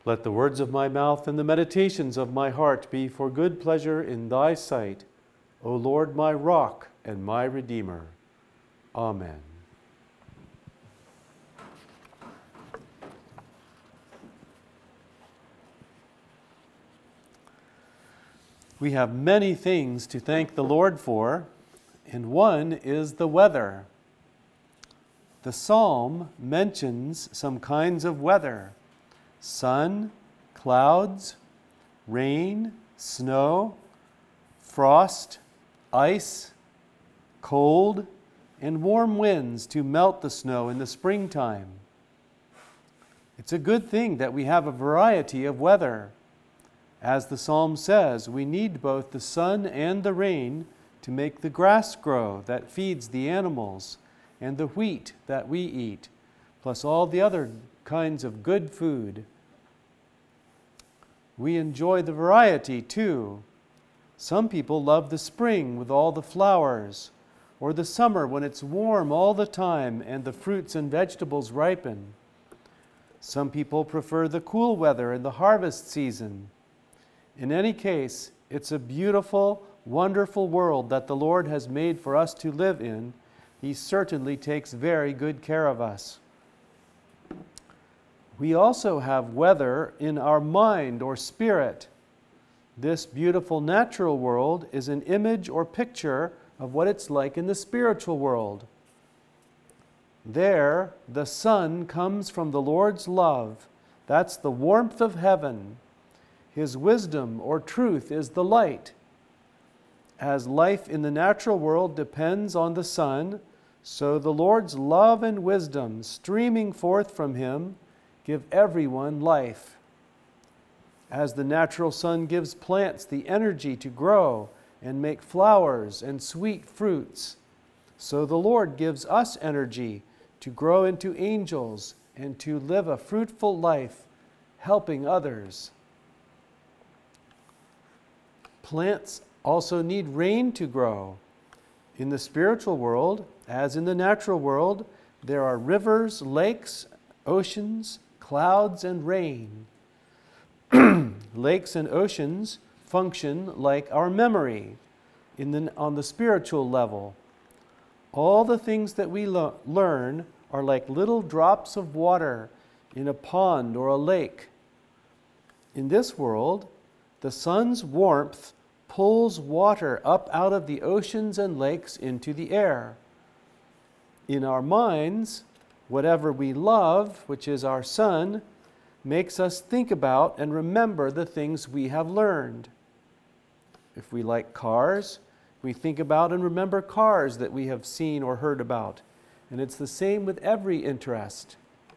Let the words of my mouth and the meditations of my heart be for good pleasure in thy sight, O Lord, my rock and my redeemer. Amen. We have many things to thank the Lord for, and one is the weather. The psalm mentions some kinds of weather: sun, clouds, rain, snow, frost, ice, cold, and warm winds to melt the snow in the springtime. It's a good thing that we have a variety of weather. As the psalm says, we need both the sun and the rain to make the grass grow that feeds the animals and the wheat that we eat, plus all the other kinds of good food. We enjoy the variety too. Some people love the spring with all the flowers, or the summer when it's warm all the time and the fruits and vegetables ripen. Some people prefer the cool weather in the harvest season. In any case, it's a beautiful, wonderful world that the Lord has made for us to live in. He certainly takes very good care of us. We also have weather in our mind or spirit. This beautiful natural world is an image or picture of what it's like in the spiritual world. There, the sun comes from the Lord's love. That's the warmth of heaven. His wisdom or truth is the light. As life in the natural world depends on the sun, so the Lord's love and wisdom streaming forth from Him give everyone life. As the natural sun gives plants the energy to grow and make flowers and sweet fruits, so the Lord gives us energy to grow into angels and to live a fruitful life, helping others. Plants also need rain to grow. In the spiritual world, as in the natural world, there are rivers, lakes, oceans, clouds, and rain. Lakes and oceans function like our memory on the spiritual level. All the things that we learn are like little drops of water in a pond or a lake. In this world, the sun's warmth pulls water up out of the oceans and lakes into the air. In our minds, whatever we love, which is our sun, makes us think about and remember the things we have learned. If we like cars, we think about and remember cars that we have seen or heard about. And it's the same with every interest.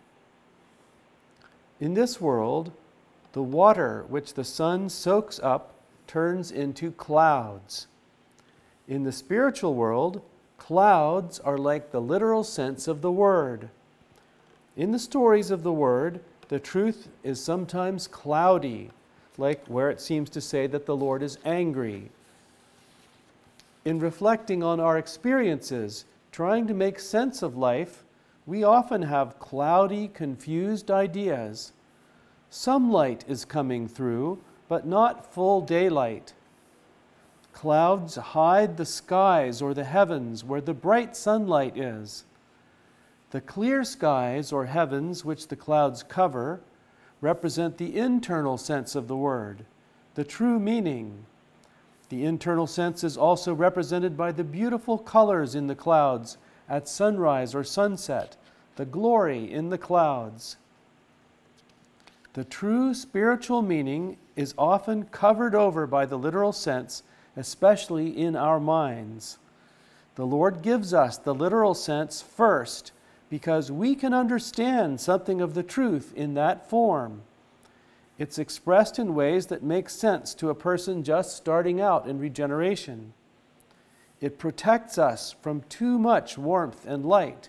In this world, the water which the sun soaks up turns into clouds. In the spiritual world, clouds are like the literal sense of the word. In the stories of the word, the truth is sometimes cloudy, like where it seems to say that the Lord is angry. In reflecting on our experiences, trying to make sense of life, we often have cloudy, confused ideas. Some light is coming through, but not full daylight. Clouds hide the skies or the heavens where the bright sunlight is. The clear skies or heavens which the clouds cover represent the internal sense of the word, the true meaning. The internal sense is also represented by the beautiful colors in the clouds at sunrise or sunset, the glory in the clouds. The true spiritual meaning is often covered over by the literal sense, especially in our minds. The Lord gives us the literal sense first, because we can understand something of the truth in that form. It's expressed in ways that make sense to a person just starting out in regeneration. It protects us from too much warmth and light.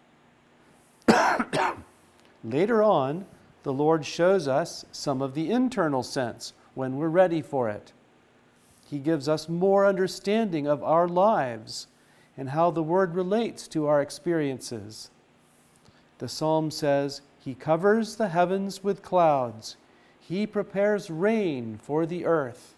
Later on, the Lord shows us some of the internal sense when we're ready for it. He gives us more understanding of our lives and how the Word relates to our experiences. The psalm says, He covers the heavens with clouds. He prepares rain for the earth.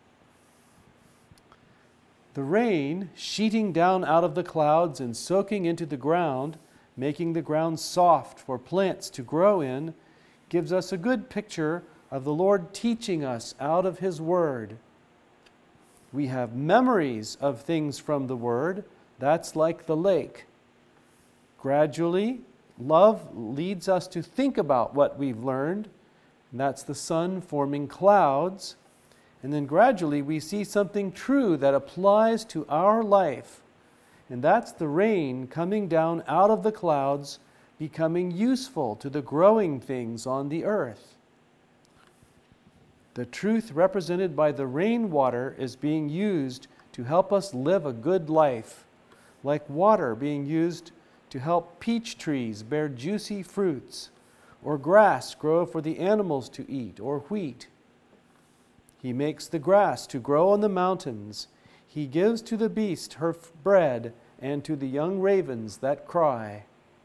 The rain, sheeting down out of the clouds and soaking into the ground, making the ground soft for plants to grow in, gives us a good picture of the Lord teaching us out of His Word. We have memories of things from the Word. That's like the lake. Gradually, love leads us to think about what we've learned. And that's the sun forming clouds. And then gradually we see something true that applies to our life. And that's the rain coming down out of the clouds, becoming useful to the growing things on the earth. The truth represented by the rainwater is being used to help us live a good life, like water being used to help peach trees bear juicy fruits, or grass grow for the animals to eat, or wheat. He makes the grass to grow on the mountains. He gives to the beast her bread, and to the young ravens that cry.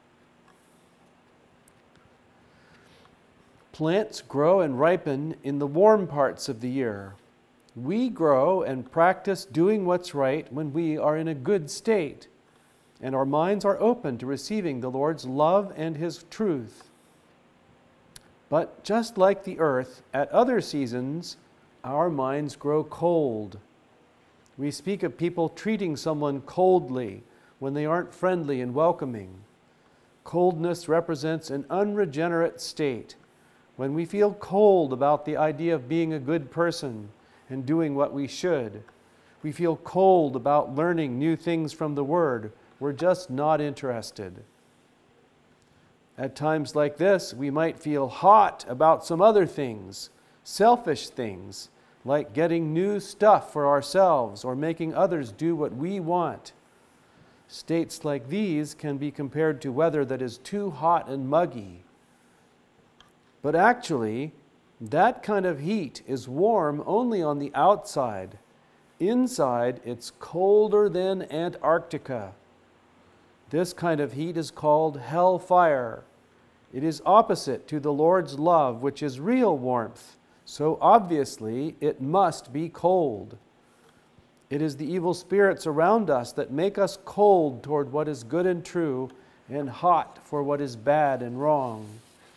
Plants grow and ripen in the warm parts of the year. We grow and practice doing what's right when we are in a good state, and our minds are open to receiving the Lord's love and His truth. But just like the earth, at other seasons, our minds grow cold. We speak of people treating someone coldly when they aren't friendly and welcoming. Coldness represents an unregenerate state, when we feel cold about the idea of being a good person and doing what we should. We feel cold about learning new things from the Word. We're just not interested. At times like this, we might feel hot about some other things, selfish things, like getting new stuff for ourselves or making others do what we want. States like these can be compared to weather that is too hot and muggy. But actually, that kind of heat is warm only on the outside. Inside, it's colder than Antarctica. This kind of heat is called hellfire. It is opposite to the Lord's love, which is real warmth. So obviously, it must be cold. It is the evil spirits around us that make us cold toward what is good and true, and hot for what is bad and wrong.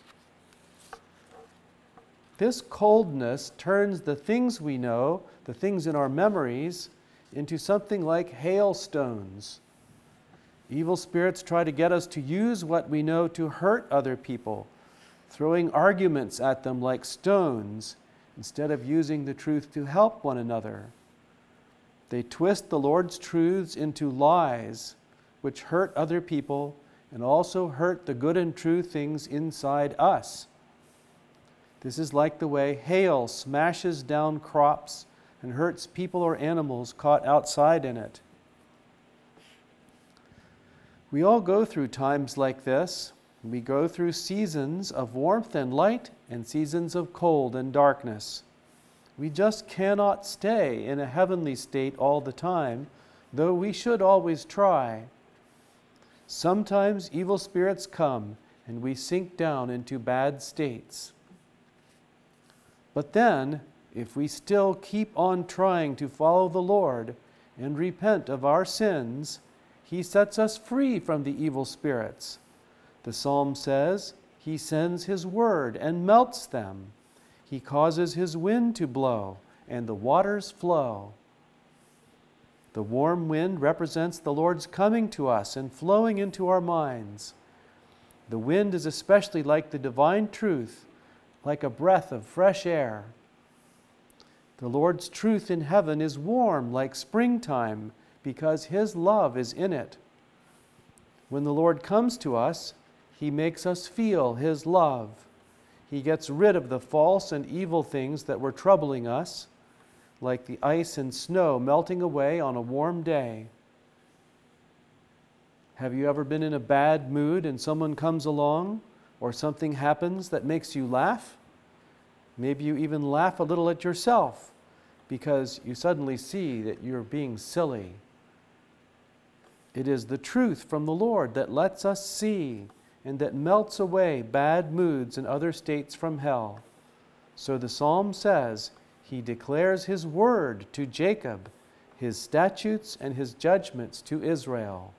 This coldness turns the things we know, the things in our memories, into something like hailstones. Evil spirits try to get us to use what we know to hurt other people, throwing arguments at them like stones, instead of using the truth to help one another. They twist the Lord's truths into lies, which hurt other people and also hurt the good and true things inside us. This is like the way hail smashes down crops and hurts people or animals caught outside in it. We all go through times like this. We go through seasons of warmth and light and seasons of cold and darkness. We just cannot stay in a heavenly state all the time, though we should always try. Sometimes evil spirits come and we sink down into bad states. But then, if we still keep on trying to follow the Lord and repent of our sins, He sets us free from the evil spirits. The psalm says, He sends His word and melts them. He causes His wind to blow, and the waters flow. The warm wind represents the Lord's coming to us and flowing into our minds. The wind is especially like the divine truth, like a breath of fresh air. The Lord's truth in heaven is warm like springtime because His love is in it. When the Lord comes to us, He makes us feel His love. He gets rid of the false and evil things that were troubling us, like the ice and snow melting away on a warm day. Have you ever been in a bad mood and someone comes along, or something happens that makes you laugh? Maybe you even laugh a little at yourself because you suddenly see that you're being silly. It is the truth from the Lord that lets us see and that melts away bad moods and other states from hell. So the psalm says, He declares His word to Jacob, His statutes and His judgments to Israel.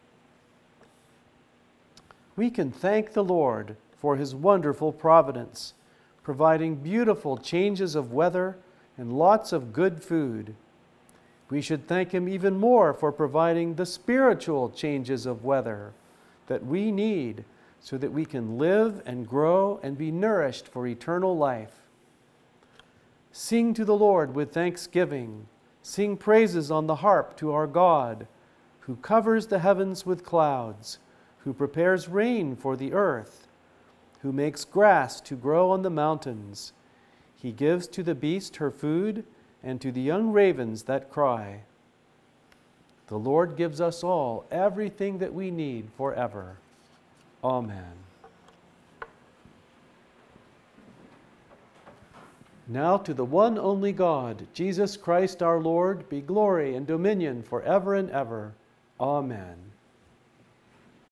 We can thank the Lord for His wonderful providence, providing beautiful changes of weather and lots of good food. We should thank Him even more for providing the spiritual changes of weather that we need so that we can live and grow and be nourished for eternal life. Sing to the Lord with thanksgiving. Sing praises on the harp to our God, who covers the heavens with clouds, who prepares rain for the earth, who makes grass to grow on the mountains. He gives to the beast her food, and to the young ravens that cry. The Lord gives us all everything that we need forever. Amen. Now to the one only God, Jesus Christ our Lord, be glory and dominion forever and ever. Amen.